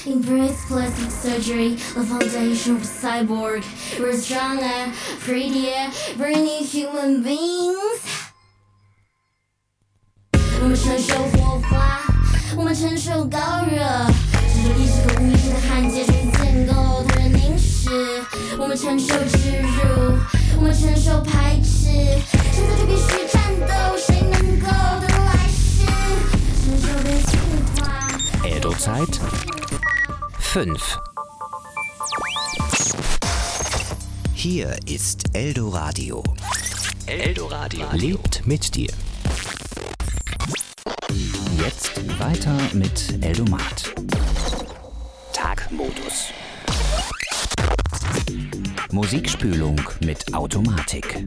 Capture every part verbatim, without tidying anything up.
Embrace plastic surgery, the foundation of cyborg. We're stronger, prettier, bringing human beings. 我们承受火花，我们承受高热，承受意识和无意识的焊接成建构的人凝视。我们承受植入，我们承受排斥，现在就必须战斗，谁能够得来世？承受被驯化。 Eldo-Zeit fünf. Hier ist Eldoradio. Eldoradio lebt mit dir. Jetzt weiter mit Eldomat. Tagmodus. Musikspülung mit Automatik.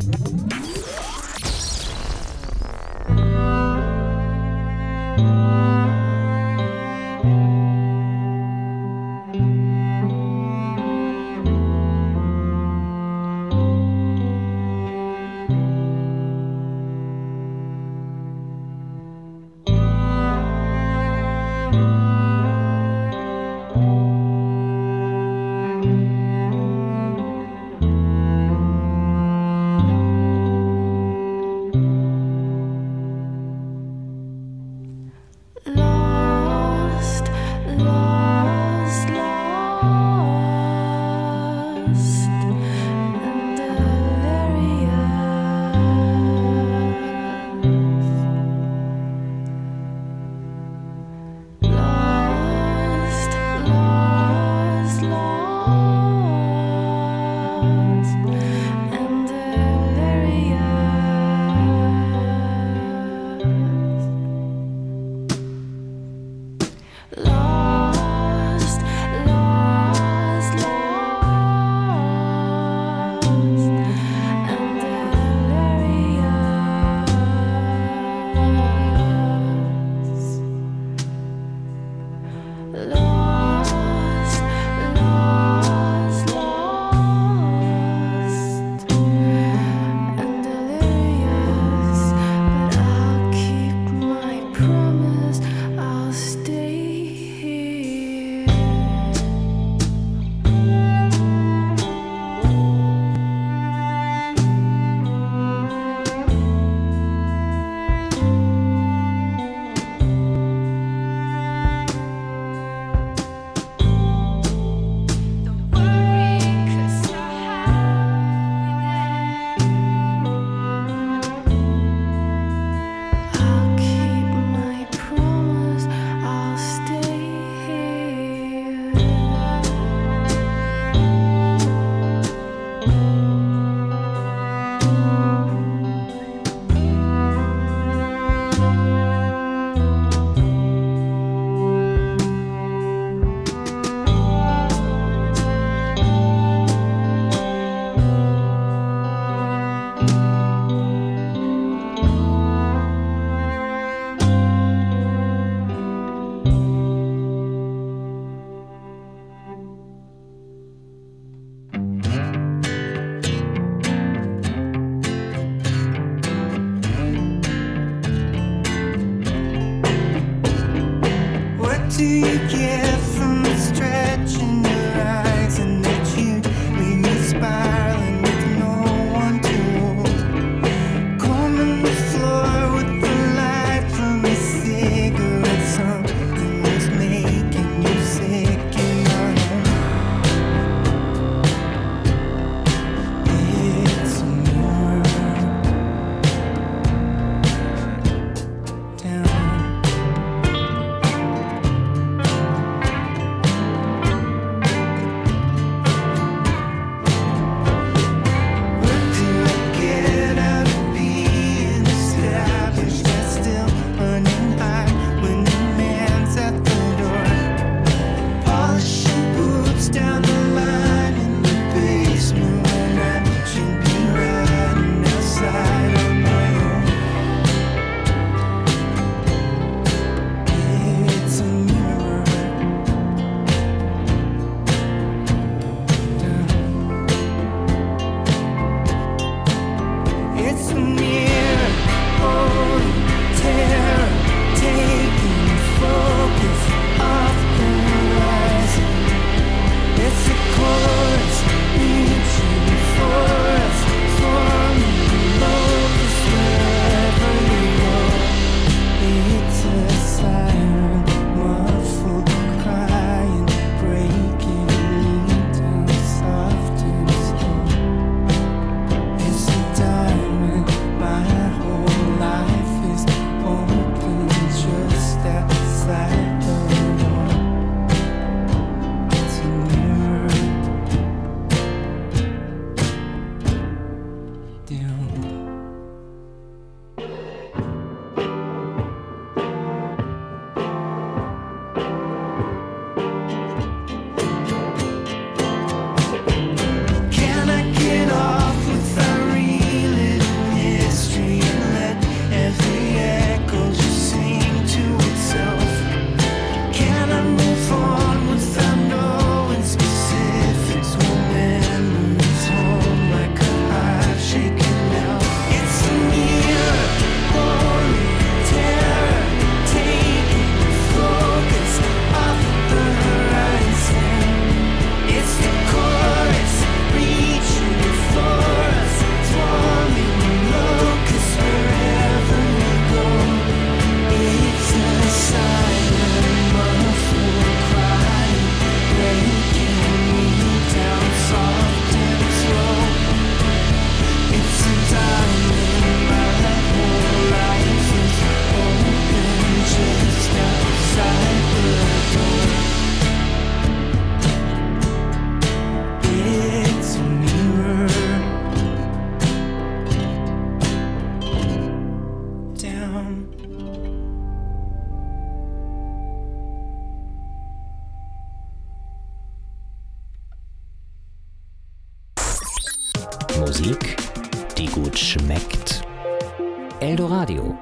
Musik, die gut schmeckt. Eldoradio.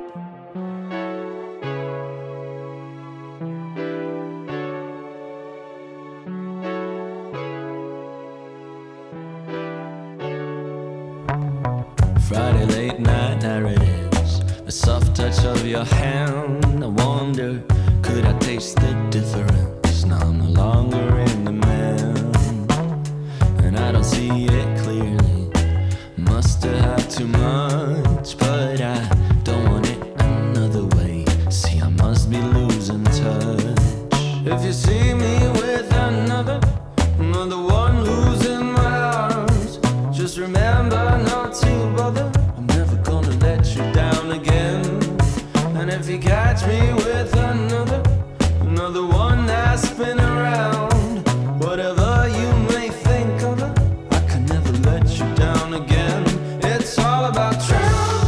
Friday late night narratives, the soft touch of your hand. I wonder, could I taste the difference? Now I'm no longer in demand, and I don't see it clearly. Must have had too much, but I don't want it another way. See, I must be losing touch. If you see me with another, another one who's in my arms, just remember not to bother. I'm never gonna let you down again. And if you catch me with another, another one that's been around, whatever you may think of her, I can never let you down again. It's all about trust.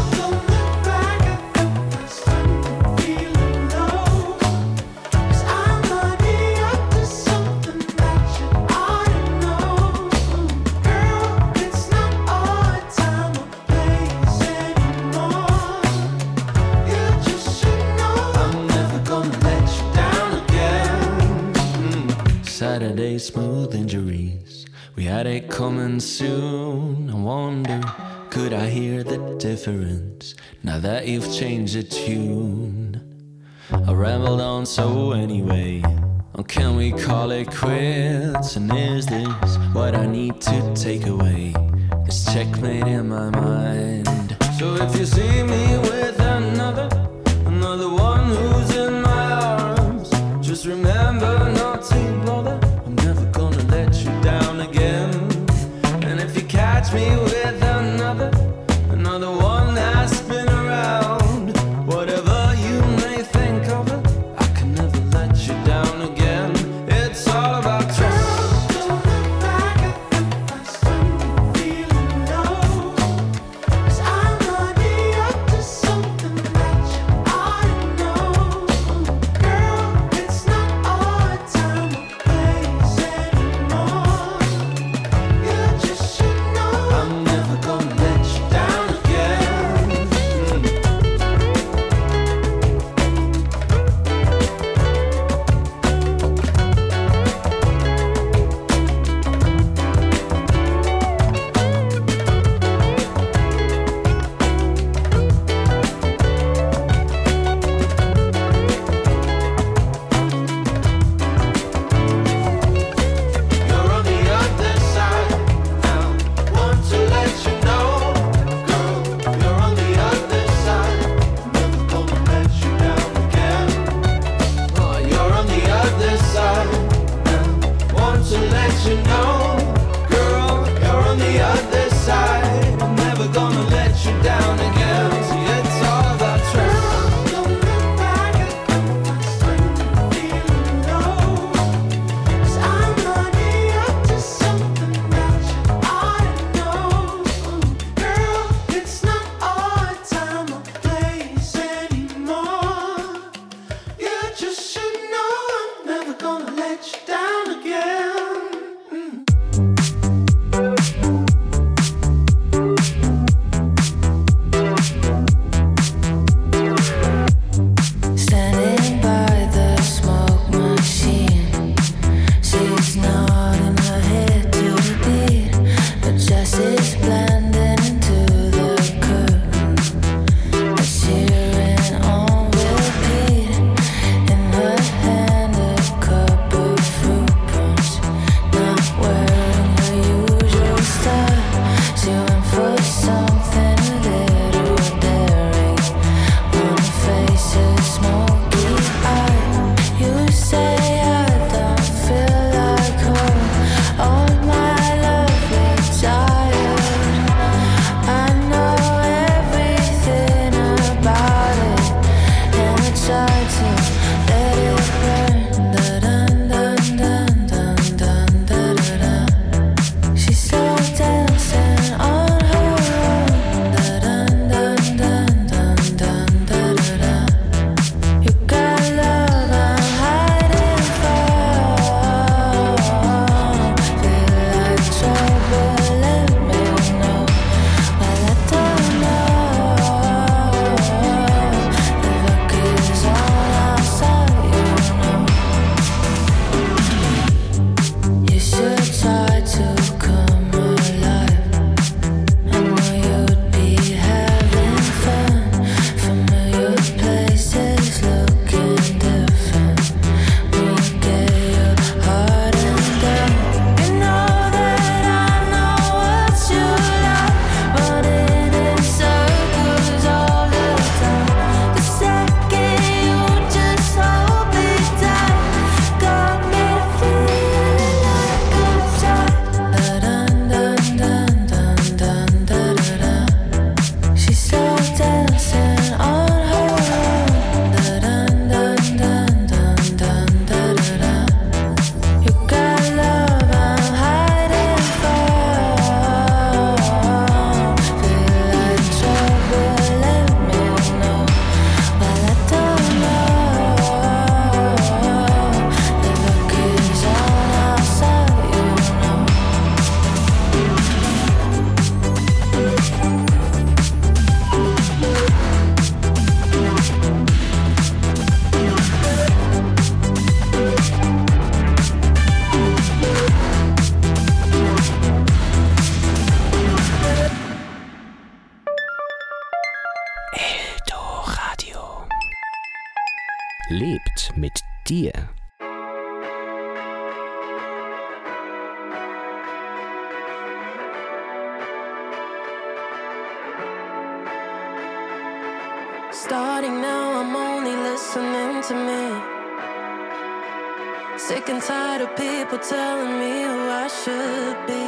Saturday smooth injuries, we had it coming soon. I wonder, could I hear the difference now that you've changed the tune? I rambled on, so anyway, or can we call it quits? And is this what I need to take away? This checkmate in my mind. So if you see me with another, another one who's in my arms, just remember not to bother. I'm never gonna let you down again. And if you catch me with another, another one that's been around, whatever you may think of it, I can never let you down again. It's all about trust. Feeling low, 'cause I'm not here to lebt mit dir. Starting now, I'm only listening to me. Sick and tired of people telling me who I should be.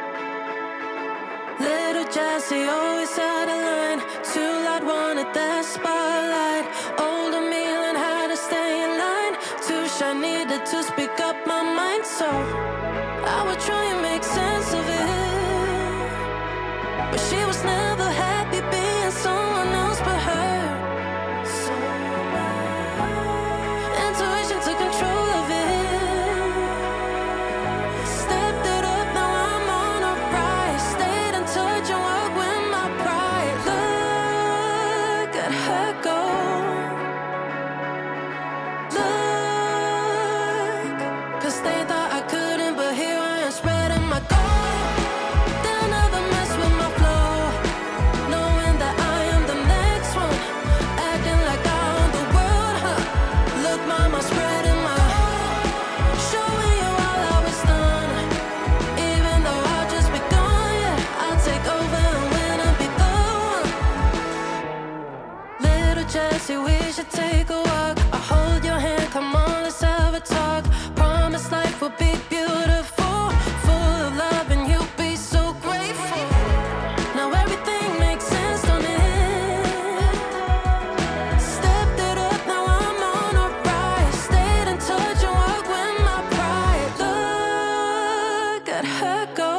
Little Jessie always had a line. Too loud, wanted that spotlight. Older me learned how to stay in line. Too shy, needed to speak up my mind. So I would try and make sense of it, but she was never happy being someone else but her. So intuition took control of it. Stepped it up, now I'm on a rise. Stayed in touch and worked with my pride. Look at her go. Look, 'cause they thought I couldn't, but here I am spreading my gold. They'll never mess with my flow, knowing that I am the next one, acting like I own the world, huh? Look, mama, spreading my showing you all how it's done. Even though I've just begun, yeah, I'll take over and win and be the one. Little Jessie, we should take a walk. I'll hold your hand, come on, let's have a talk. Promise life will be beautiful, full of love, and you'll be so grateful. Now everything makes sense, don't it? Stepped it up, now I'm on a rise. Stayed in touch and worked with my pride. Look at her go.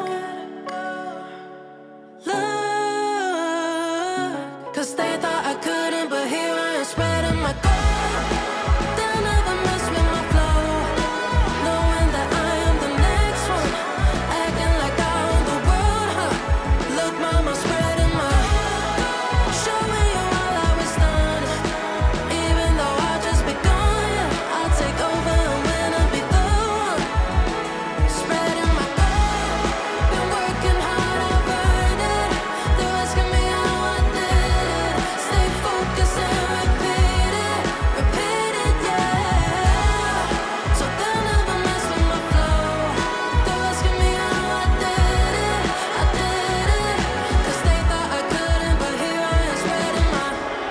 Look, 'cause they thought I couldn't, but here I am spreading my gold. They'll never mess with my flow, knowing that I am the next one, acting like I own the world, huh? Look, mama, spreading my showing you all how it's done. Even though I just begun, yeah, I'll take over and win and be the one. Spreading my gold, been working hard, I've earned it. They're asking me how I did it. Stay focused and repeat it, repeat it, yeah. So they'll never mess with my flow. They're asking me how I did it, I did it. 'Cause they thought I couldn't, but here I am spreading my.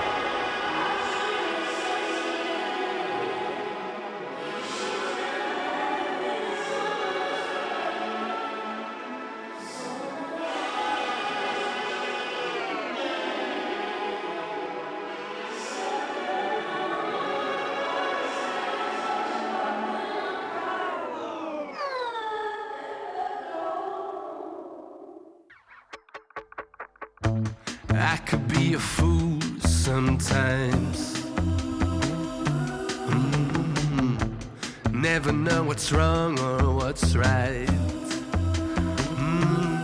I could be a fool sometimes. Mm. Never know what's wrong or what's right. Mm.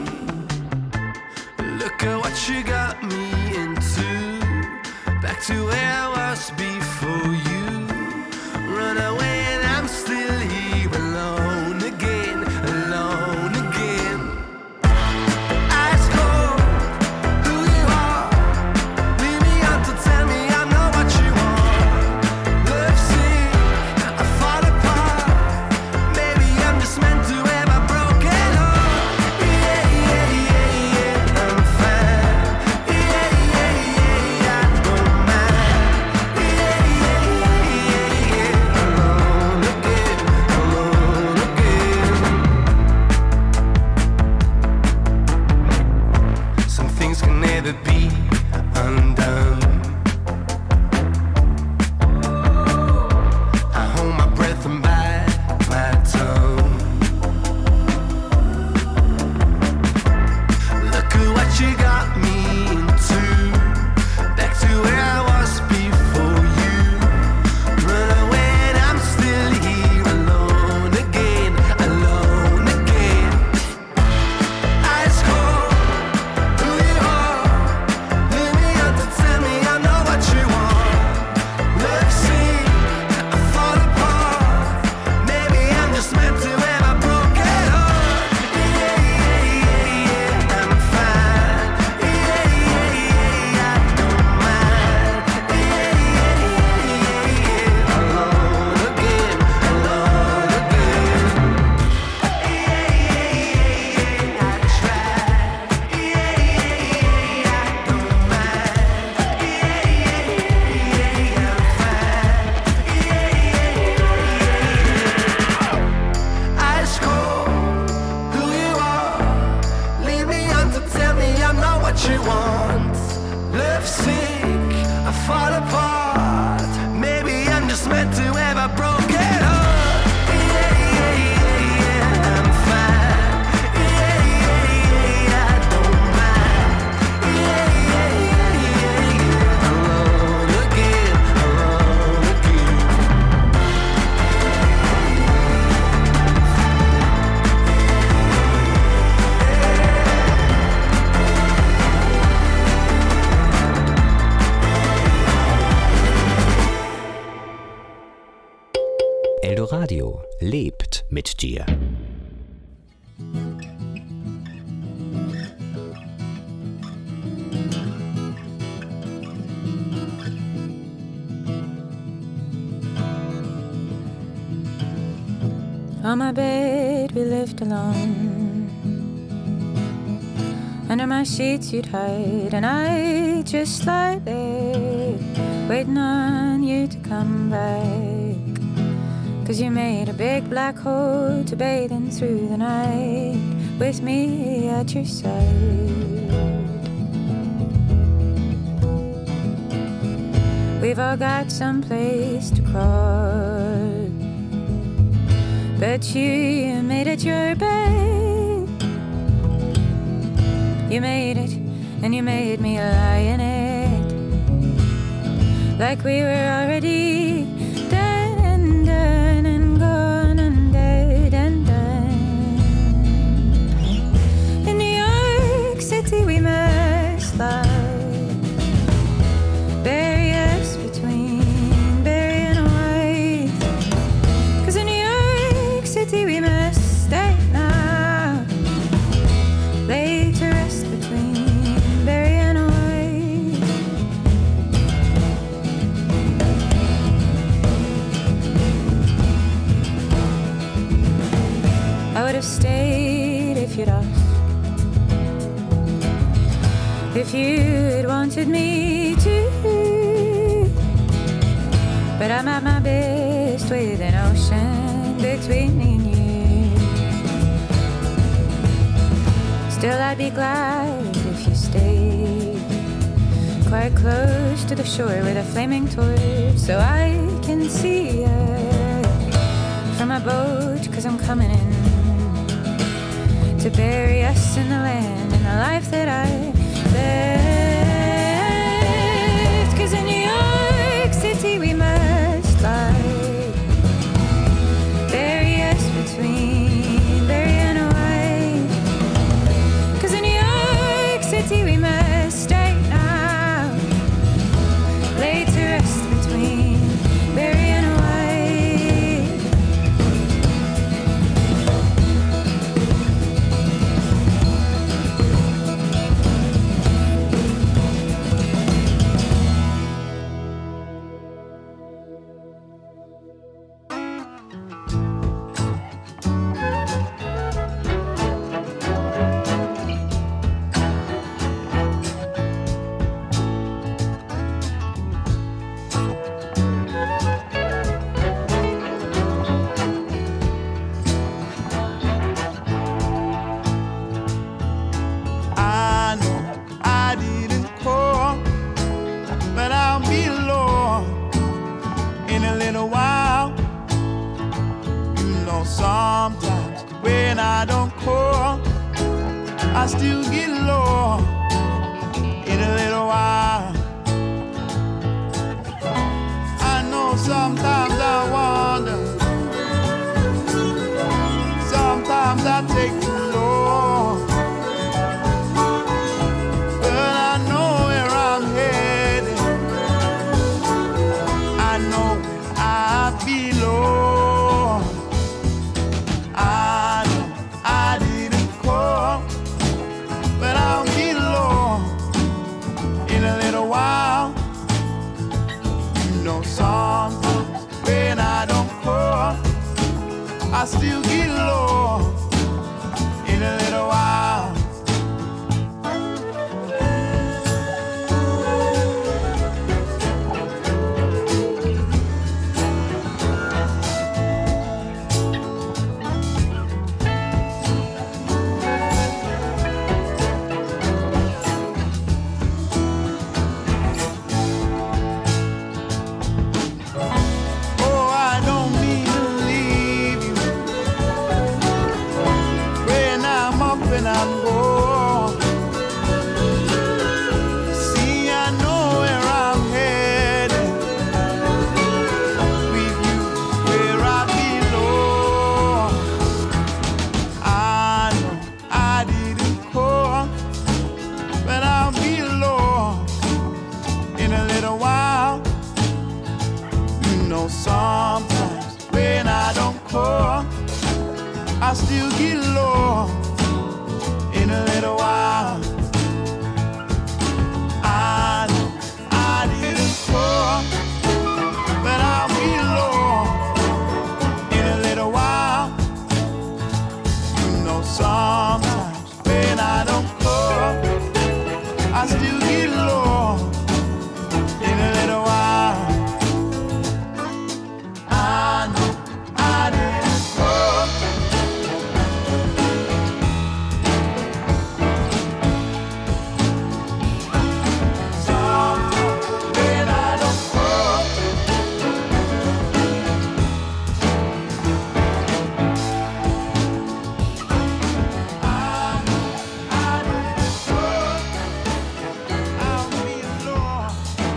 Look at what you got me into. Back to where I was before you. Run away and I'm still here alone again, alone again. Eyes cold, who you are. Leave me out to tell me I know what you want. Love sick, I fall apart. Maybe I'm just meant to have a broken heart. Yeah, yeah, yeah, yeah, I'm fine. Yeah, yeah, yeah, I don't mind. Yeah, yeah, yeah. Eldoradio lebt mit dir. On my bed we lived alone. Under my sheets you'd hide, and I just lie there waiting on you to come back. 'Cause you made a big black hole to bathe in through the night with me at your side. We've all got some place to crawl, but you made it your bed. You made it, and you made me lie in it, like we were already dead and done and gone and dead and done. In New York City we must lie, bury us between Barry and White. 'Cause in New York City we must stay now, lay to rest between Barry and White. I would have stayed if you'd asked, if you'd wanted me to, but I'm at my best with an ocean between me and you. Still I'd be glad if you stayed quite close to the shore with a flaming torch, so I can see it from my boat. 'Cause I'm coming in to bury us in the land and the life that I left. 'Cause in New York City we must lie, bury us between Barry and White. 'Cause in New York City we must stay now, lay to rest between Barry and White. I know I didn't call, but I'll be alone in a little while. You know, sometimes when I don't call, I still get low in a little while. I know sometimes I wonder, sometimes I take too long, but I know where I'm headed. I know where I belong. I know I didn't call, but I'll be alone in a little while. You know, sometimes when I don't call, I still get low in a little while. Oh, I don't mean to leave you when I'm up and I'm gone. See, I know where I'm headed. With you where I belong. I know I didn't call, but I'll be alone in a little while. You know, sometimes when I I still get low in a little while. I know I didn't fall, but I'll be low in a little while. You know, sometimes when I don't call, I still get low in a little while. I know I didn't fall. Sometimes when I don't fall, I know I didn't fall. I'll be alone.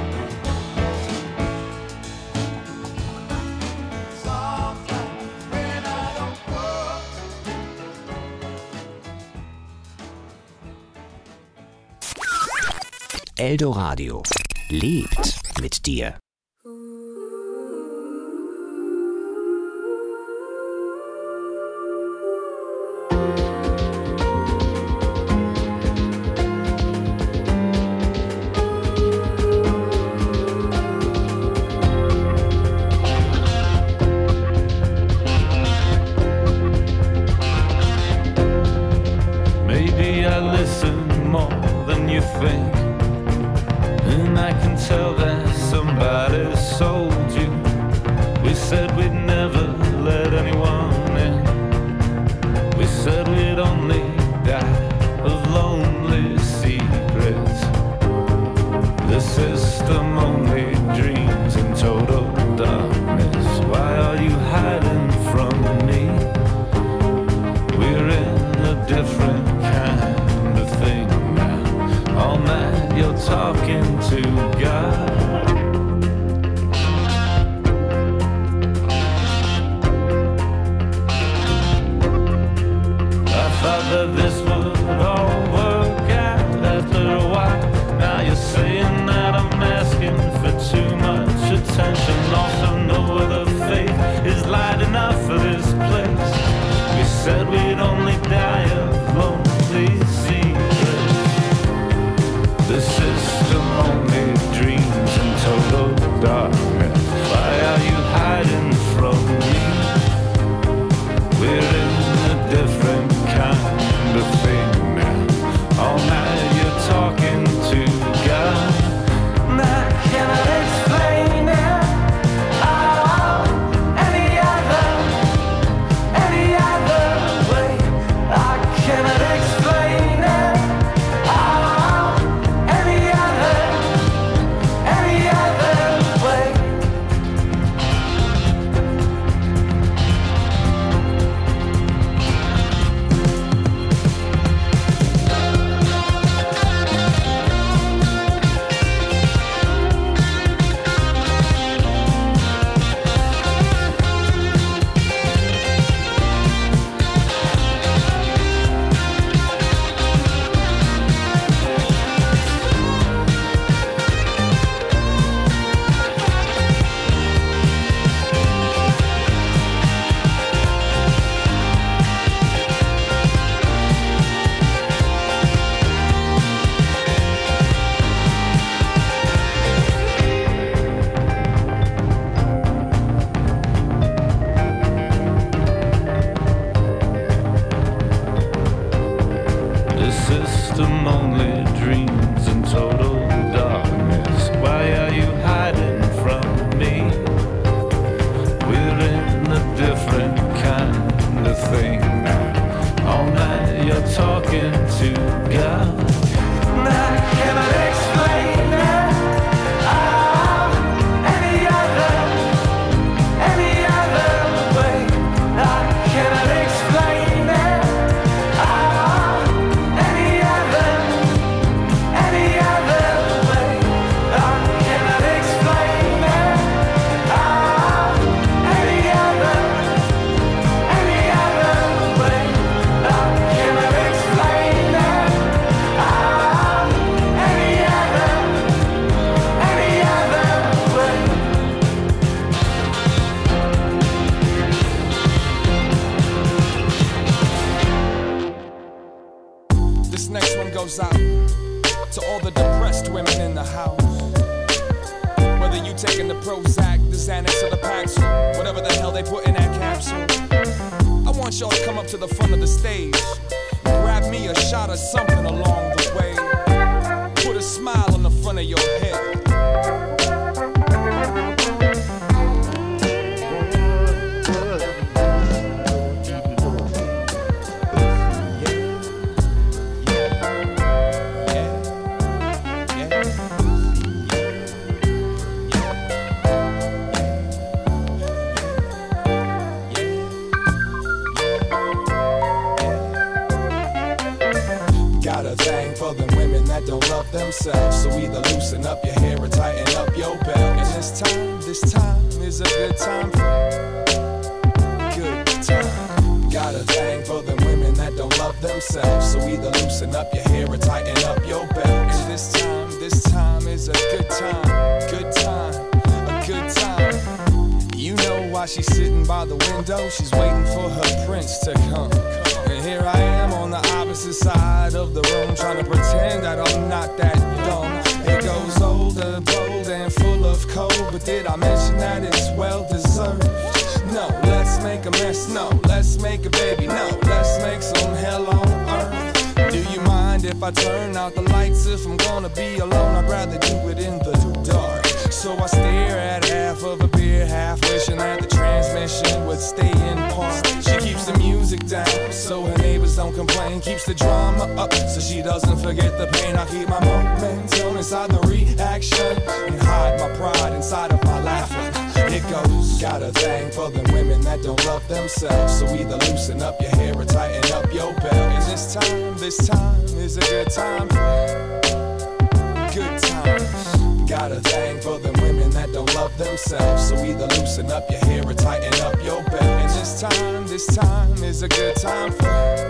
Sometimes when I don't fall. Eldoradio lebt mit dir. Maybe I listen more than you think, and I can tell that somebody sold you. We said we'd never let anyone in. We said we'd only die of lonely secrets. The system only dreams in total darkness. Why are you hiding from me? We're in a different kind of thing now. All night you're talking to God. taking the Prozac, the Xanax or the Paxil, whatever the hell they put in that capsule. I want y'all to come up to the front of the stage, grab me a shot of something along the way, put a smile on the front of your head. Don't love themselves, so either loosen up your hair or tighten up your belt. And this time, this time is a good time for good time. Got a thing for them women that don't love themselves, so either loosen up your hair or tighten up your belt. And this time, this time is a good time, good time, a good time. You know why she's sitting by the window? She's waiting for her prince to come. And here I am on the opposite side of the room, trying to pretend that I'm not that dumb. It goes older, bold, and full of cold, but did I mention that it's well deserved? No, let's make a mess, no, let's make a baby, no, let's make some hell on earth. Do you mind if I turn out the lights? If I'm gonna be alone, I'd rather do it in the dark. So I stare at half of a beer, half wishing that the transmission would stay in park. She keeps the music down so her neighbors don't complain, keeps the drama up so she doesn't forget the pain. I keep my momentum inside the reaction and hide my pride inside of my laughing. It goes, got a thing for them women that don't love themselves, so either loosen up your hair or tighten up your belt. And this time, this time is a good time for good times. Got a thing for them women that don't love themselves, so either loosen up your hair or tighten up your belt. And this time, this time is a good time for.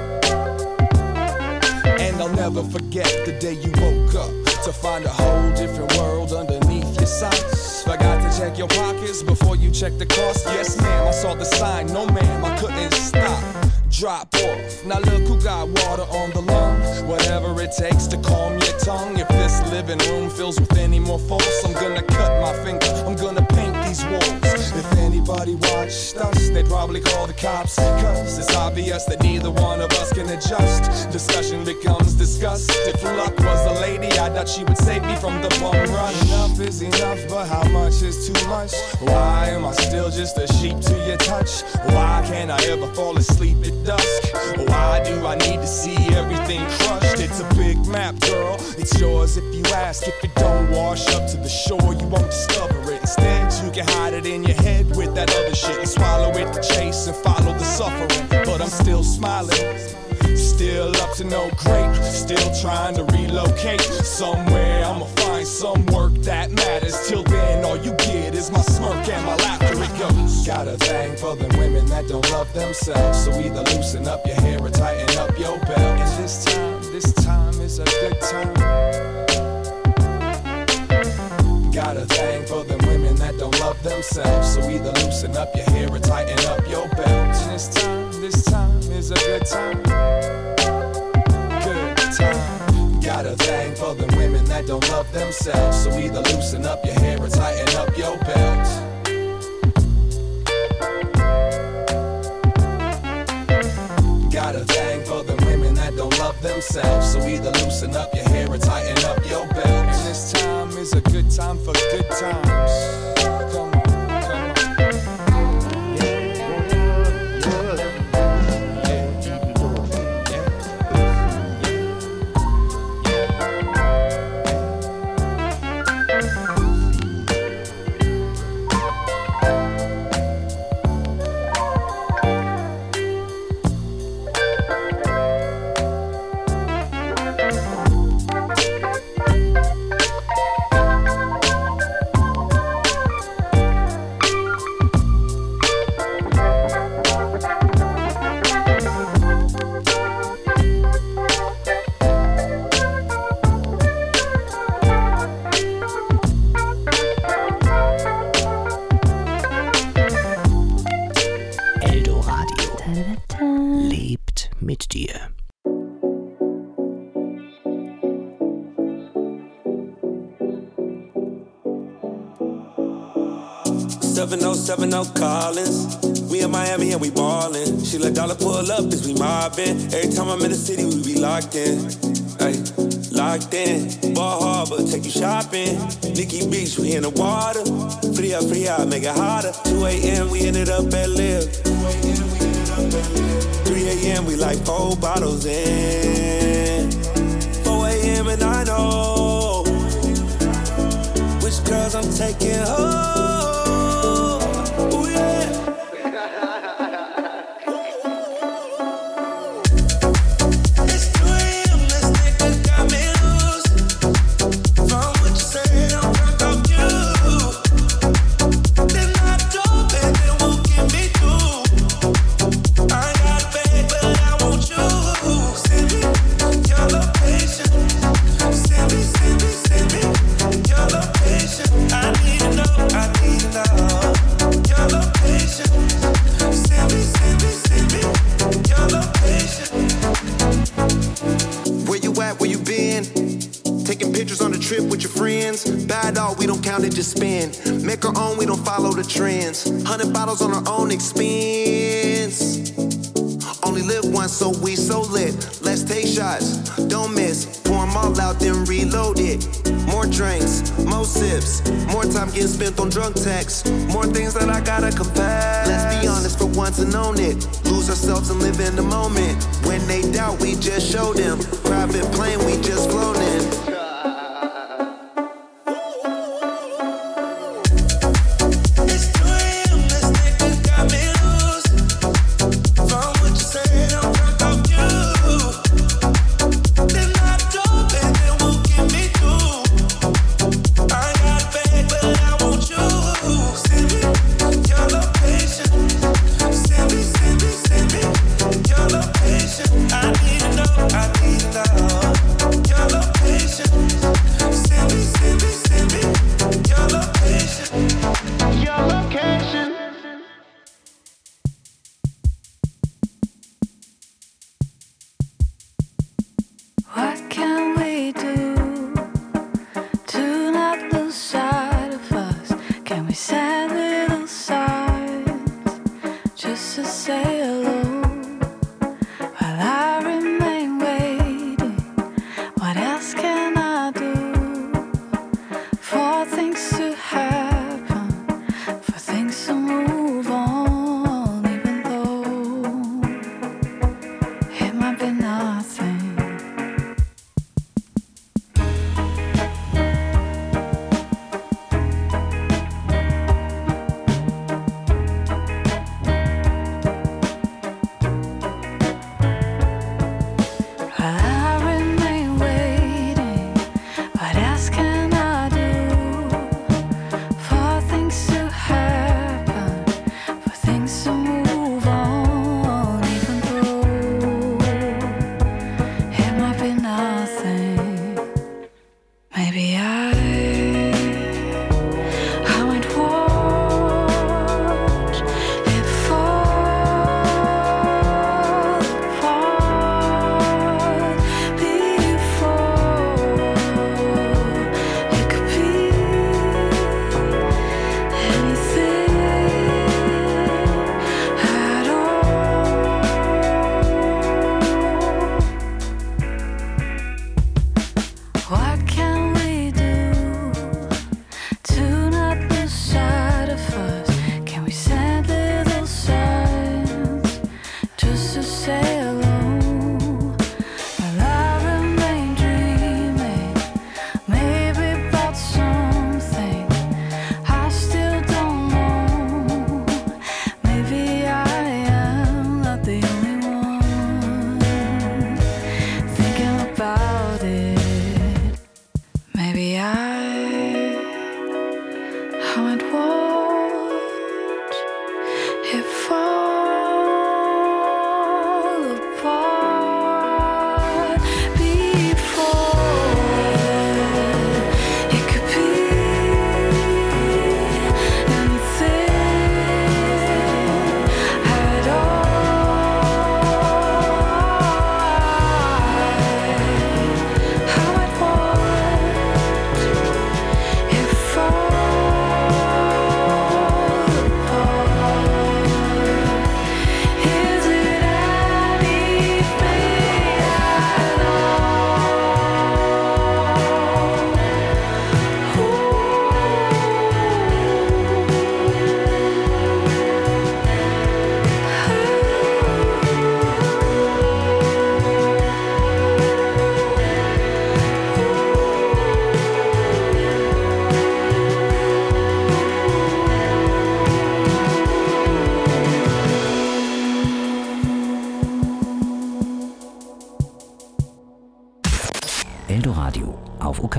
And I'll never forget the day you woke up to find a whole different world underneath your socks. Forgot to check your pockets before you check the cost. Yes ma'am, I saw the sign, no ma'am, I couldn't stop. Drop off, now look who got water on the lung. Whatever it takes to calm your tongue. If this living room fills with any more force, I'm gonna cut my finger, I'm gonna paint these walls. If anybody watched us, they'd probably call the cops, cause it's obvious that neither one of us can adjust. Discussion becomes disgust. If luck was a lady, I doubt she would save me from the bum rush. Enough is enough, but how much is too much? Why am I still just a sheep to your touch? Why can't I ever fall asleep at dusk? Why do I need to see everything crushed? It's a big map, girl, it's yours if you ask. If it don't wash up to the shore, you won't discover it. Instead, you can hide it in your head with that other shit and swallow it to chase and follow the suffering. But I'm still smiling, still up to no great, still trying to relocate somewhere. I'ma find some work that matters. Till then, all you get is my smirk and my laughter. It goes, got a thing for them women that don't love themselves, so either loosen up your hair or tighten up your belt. And this time, this time is a good time. Got a thing for them women that don't love themselves, so either loosen up your hair or tighten up your belt. And this time, this time is a good time. Good time. Got a thing for them women that don't love themselves, so either loosen up your hair or tighten up your belt. Got a thing for them women that don't love themselves, so either loosen up your hair or tighten up your belt. And this time is a good time for good times. Come on, come on. seven oh seven oh Collins. We in Miami and we ballin'. She let dollar pull up, bitch, we mobbin'. Every time I'm in the city, we be locked in. Ay, locked in. Ball Harbor, take you shopping. Nikki Beach, we in the water. Free up, free out, make it hotter. two a.m. we ended up at Live. three a.m. we like four bottles in. four a.m. and I know which girls I'm taking home. Ooh, yeah. It's two a.m. this nigga got me loose. From what you said, I'm drunk off you. Then I drove and it won't get me through. I ain't got a bag, but I want you. Send me your location. Send me, send me, send me your location. I need to know, I need to know your location. Send me, send me, send me your location. Where you at, where you been? Taking pictures on the trip with your friends. Bad all, we don't count it, just spend. Make our own, we don't follow the trends. Hundred bottles on our own expense. Only live once, so we so lit. Let's take shots, don't miss. Pour them all out, then reload it. More drinks, more sips. More time getting spent on drunk texts. More things that I gotta confess. Let's be honest for once and own it. Lose ourselves and live in the moment. When they doubt, we just show them. Private plane, we just flown in. It's two a.m. this nigga got me loose. From what you said, I'm drunk off you. Then I drove and it won't get me through. I ain't got a bag, but I want you. Send me your location. Send me, send me, send me your location. I need to know, I need to know your location.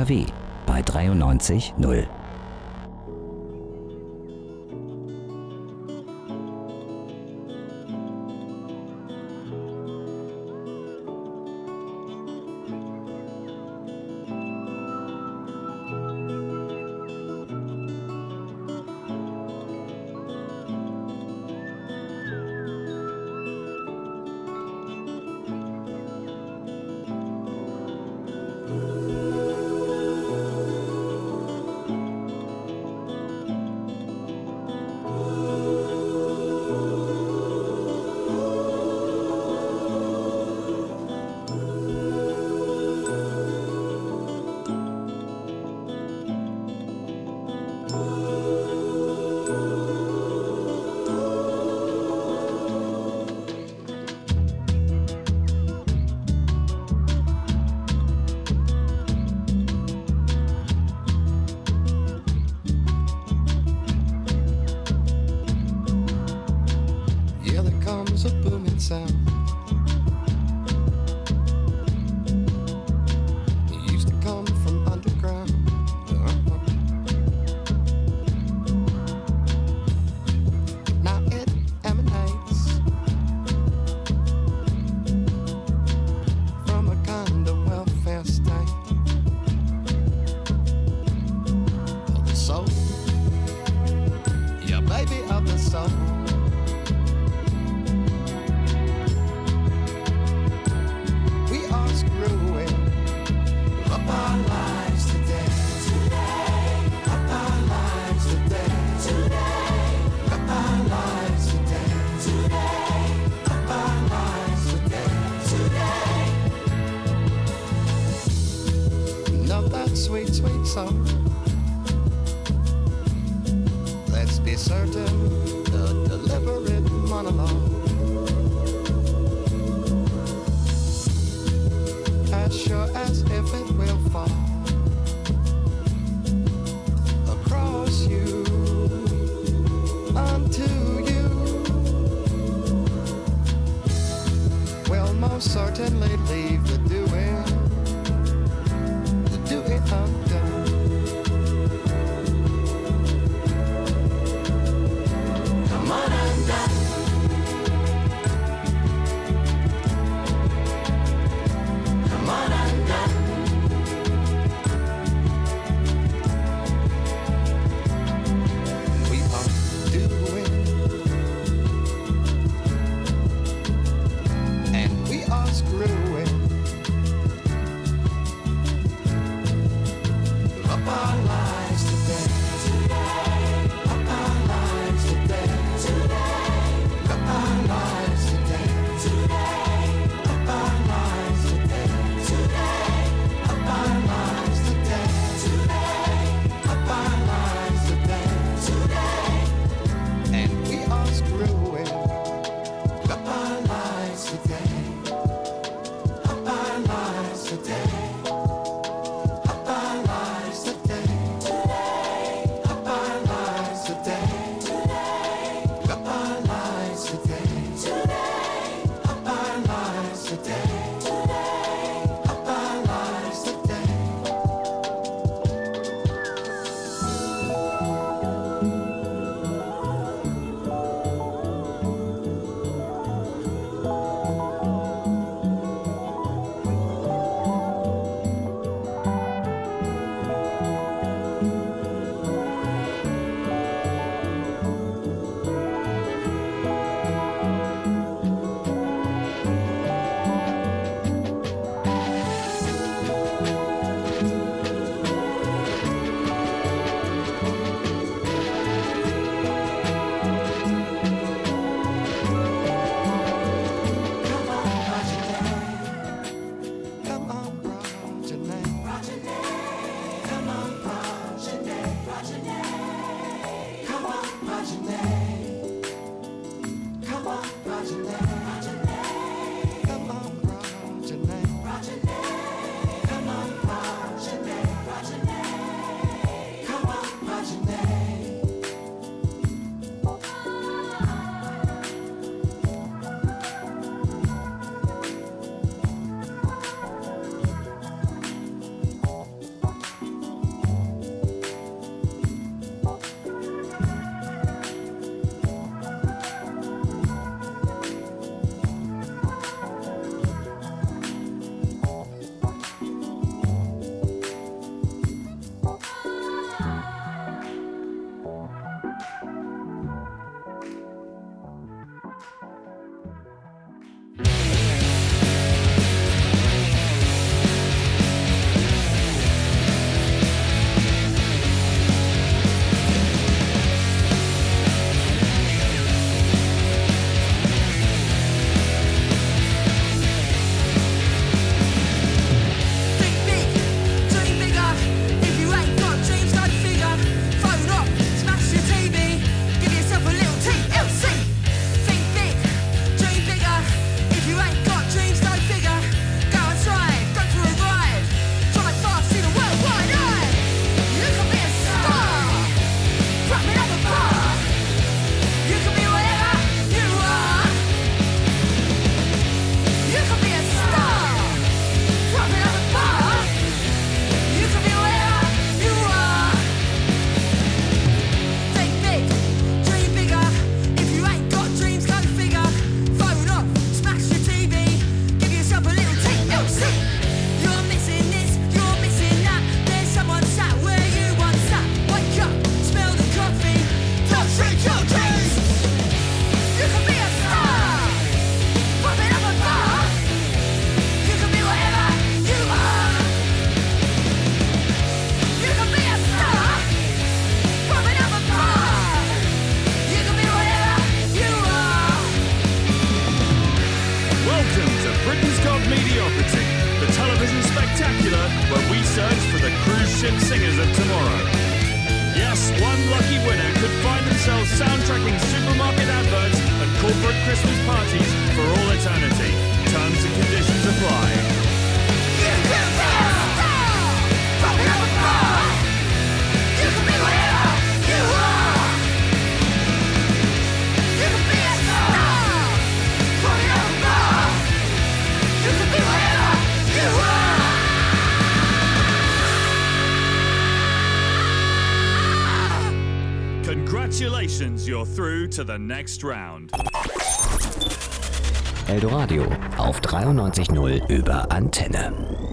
K W bei dreiundneunzig Komma null. A booming sound. It used to come from underground. Uh-huh. Now it emanates from a kind of welfare state of the soul. Yeah, baby, of the soul. corporate Christmas parties for all eternity. Terms and conditions apply. You can be a star from heaven above. You can be whatever you are. You can be a star from heaven above. You can be whatever you are. Congratulations, you're through to the next round. Eldoradio auf dreiundneunzig Komma null über Antenne.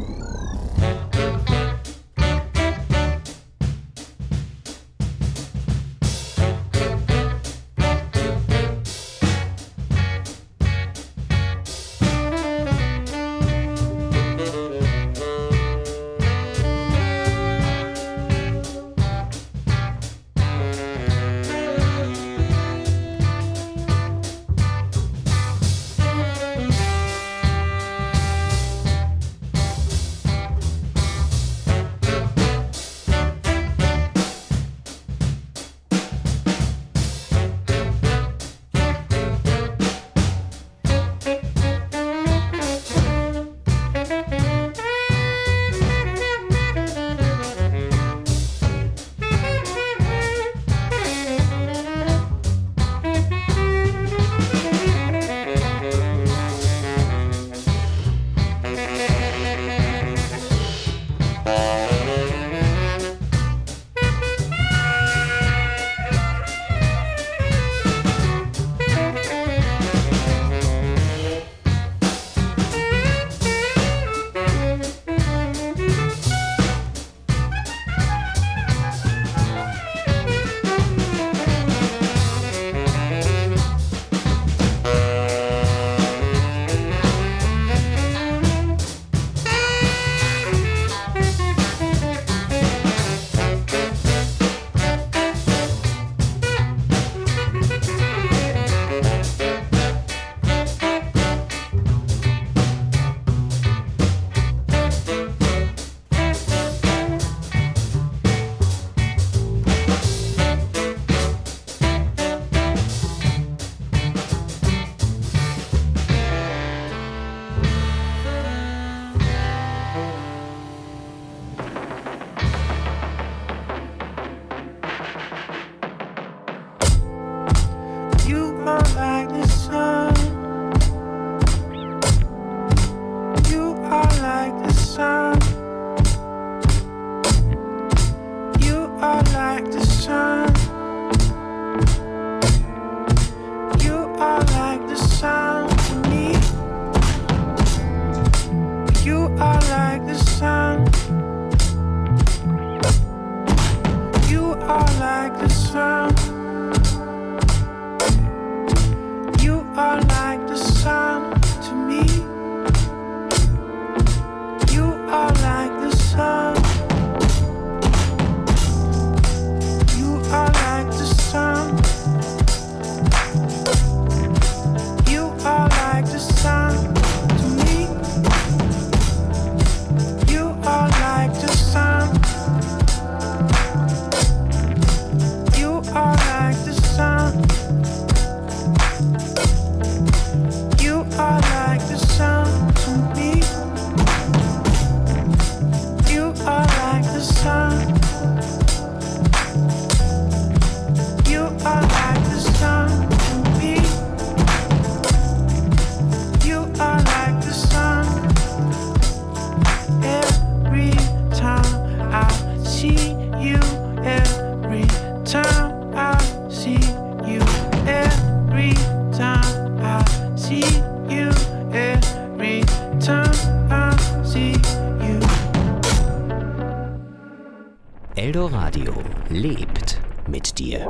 Eldoradio lebt mit dir.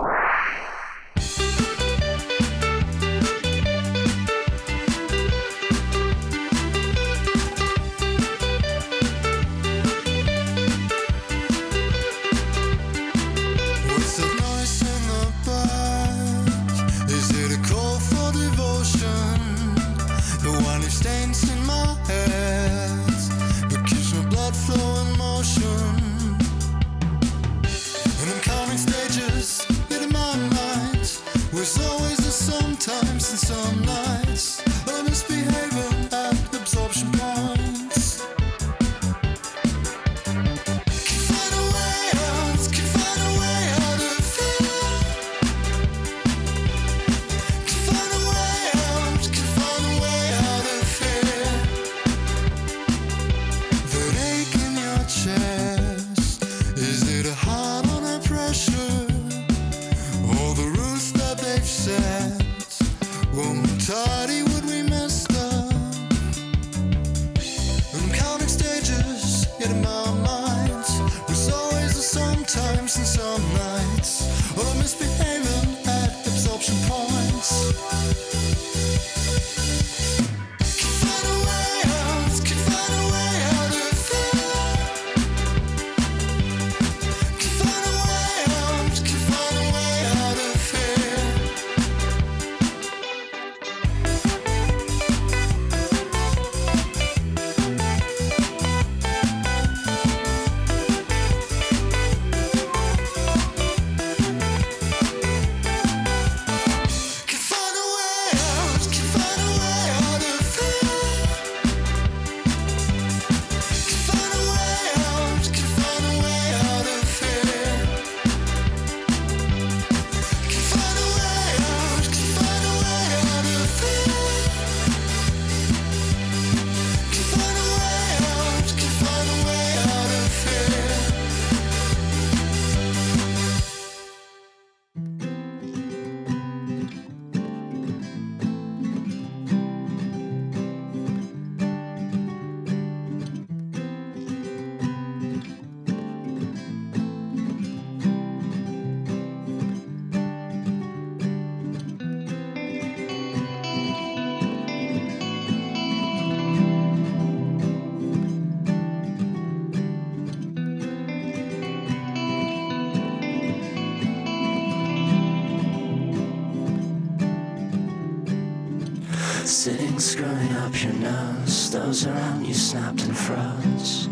Stages, with a the sometimes and some nights I'm misbehaving at absorption points. Can find a way out, can find a way out of fear. Can find a way out, can find a way out of fear. That ache in your chest, is it a heart under pressure? All the rules that they've set, won't we tidy what we messed up? I'm counting stages, yet in my mind was always a sometimes and some nights. All I'm misbehaving at absorption points. Can find a way out, can find a way out of fear. Can find a way out, can find a way out of fear. Can find a way out, can find a way out of fear. Can find a way out, can find a way out of fear. Can find a way out, can find a way out of fear. Can find a way out, can find a way out of fear. Sitting, screwing up your nose, those around you snapped and froze.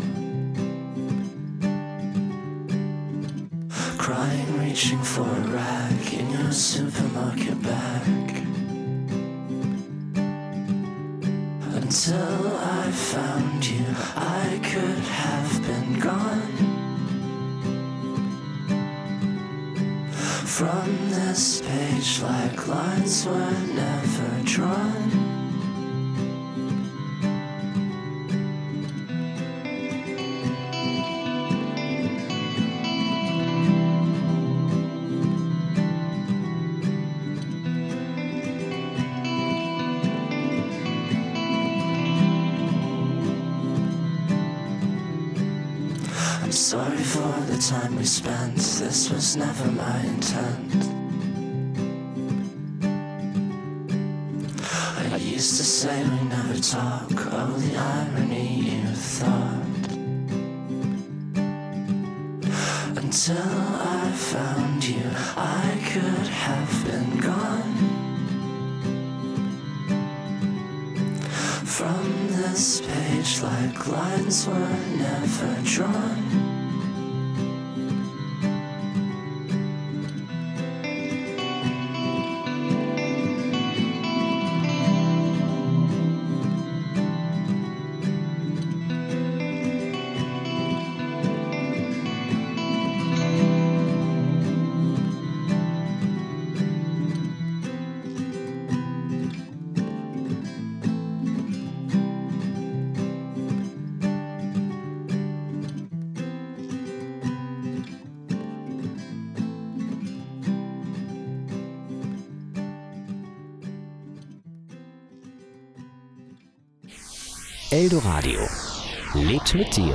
Crying, reaching for a rag in your supermarket bag. Until I found you, I could have been gone from this page like lines were never drawn. I'm sorry for the time we spent, this was never my intent. I used to say we never talk, oh the irony you thought. Until I found you, I could have been gone from this page like lines were never drawn. Eldoradio lebt mit dir.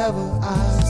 wherever I